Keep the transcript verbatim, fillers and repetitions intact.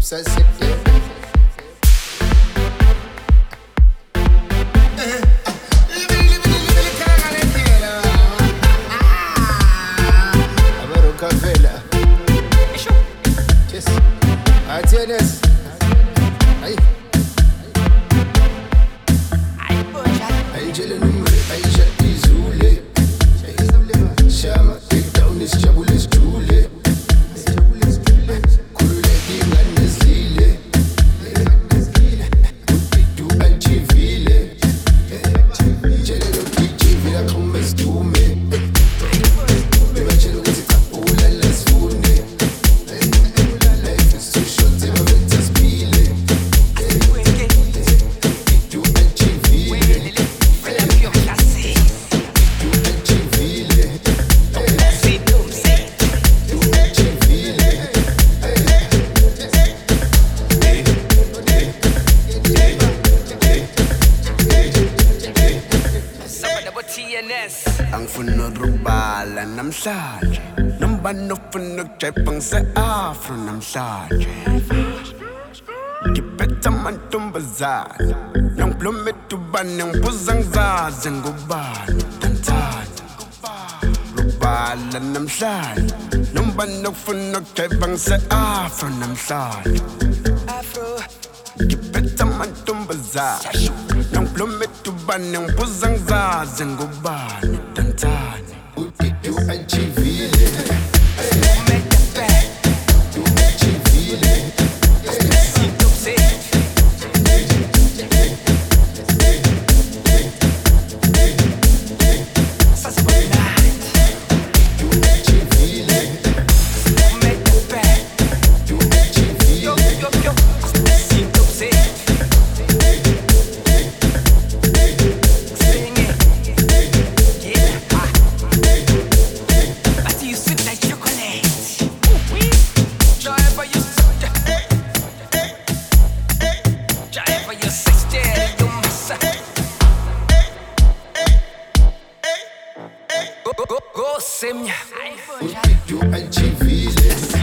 Ça c'est clair. Tienes ahí, ahí jele numre, ahí jati zule, shama take down is jabulis jule, kurule dingan nezile, du antivile, jele do tiji vila kumbes tume, beba jele kuti kapula las funde. Ang funurubala namhlanje Namba nofunukjaypang sa afro namhlanje Kipetha mantombazane Nang plumetuban ng pusang zaze ngubani Tantana Rubala namhlanje Namba nofunukjaypang sa afro namhlanje Kipetha mantombazane Nang plumetuban ng pusang zaze ngubani Tantana Du antivile, du antivile, Go, go, go, semia. du antivile.